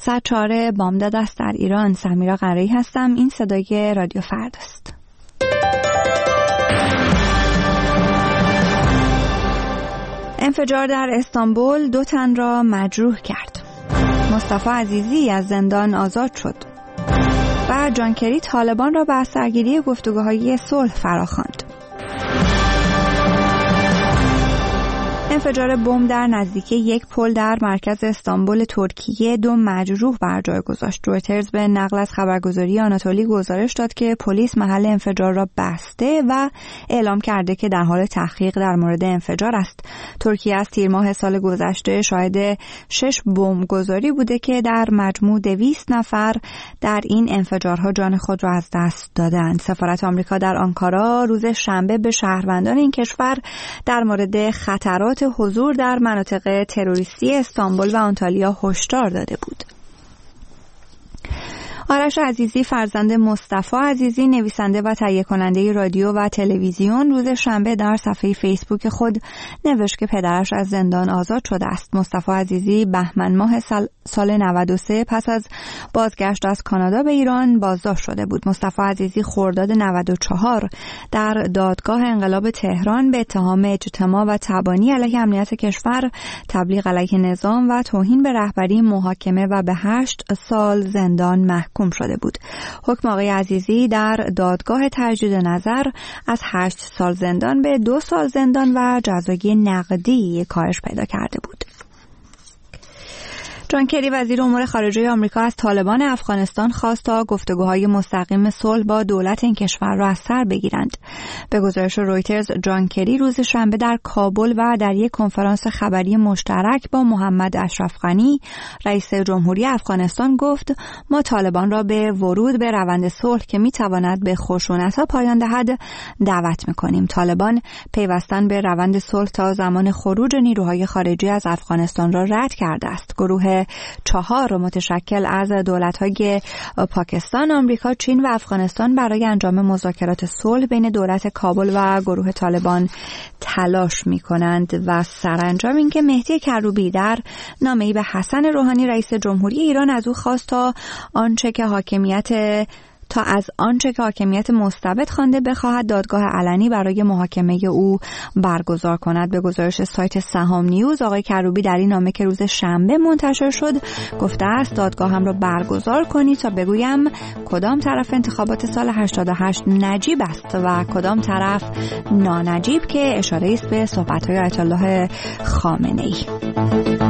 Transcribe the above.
ساعت 4 بامداد است در ایران. سمیرا قرایی هستم. این صدای رادیو فرداست. انفجار در استانبول 2 تن را مجروح کرد. مصطفی عزیزی از زندان آزاد شد. و جان کری طالبان را به اثرگیری گفتگوهای صلح فراخواند. انفجار بمب در نزدیکی یک پل در مرکز استانبول ترکیه 2 مجروح بر جای گذاشت. رویترز به نقل از خبرگزاری آناتولی گزارش داد که پلیس محل انفجار را بسته و اعلام کرده که در حال تحقیق در مورد انفجار است. ترکیه از تیر ماه سال گذشته شاهد 6 بمبگذاری بوده که در مجموع 200 نفر در این انفجارها جان خود را از دست دادند. سفارت آمریکا در آنکارا روز شنبه به شهروندان این کشور در مورد خطرات حضور در مناطق تروریستی استانبول و آنتالیا هشدار داده بود. آرش عزیزی فرزند مصطفی عزیزی نویسنده و تهیه کننده رادیو و تلویزیون روز شنبه در صفحه فیسبوک خود نوشت که پدرش از زندان آزاد شده است. مصطفی عزیزی بهمن ماه سال 93 پس از بازگشت از کانادا به ایران بازداشت شده بود. مصطفی عزیزی خرداد 94 در دادگاه انقلاب تهران به اتهام اجتماع و تبانی علیه امنیت کشور، تبلیغ علیه نظام و توهین به رهبری محاکمه و به 8 سال زندان محکوم شده بود. حکم آقای عزیزی در دادگاه تجدید نظر از 8 سال زندان به 2 سال زندان و جزای نقدی کاهش پیدا کرده بود. جان کری وزیر امور خارجه آمریکا از طالبان افغانستان خواست تا گفتگوهای مستقیم صلح با دولت این کشور را از سر بگیرند. به گزارش رویترز، جان کری روز شنبه در کابل و در یک کنفرانس خبری مشترک با محمد اشرف غنی رئیس جمهوری افغانستان گفت ما طالبان را به ورود به روند صلح که میتواند به خشونت‌ها پایان دهد دعوت می‌کنیم. طالبان پیوستن به روند صلح تا زمان خروج نیروهای خارجی از افغانستان را رد کرده است. گروه 4 متشکل از دولت‌های پاکستان، آمریکا، چین و افغانستان برای انجام مذاکرات صلح بین دولت کابل و گروه طالبان تلاش می‌کنند و سرانجام اینکه مهدی کروبی در نامه‌ای به حسن روحانی رئیس جمهوری ایران از او خواست تا از آنچه که حاکمیت مستبد خوانده بخواهد دادگاه علنی برای محاکمه او برگزار کند. به گزارش سایت سهام نیوز، آقای کروبی در این نامه که روز شنبه منتشر شد گفته است دادگاهم را برگزار کنید تا بگویم کدام طرف انتخابات سال 88 نجیب است و کدام طرف نانجیب، که اشاره است به صحبت‌های آیت الله خامنه‌ای.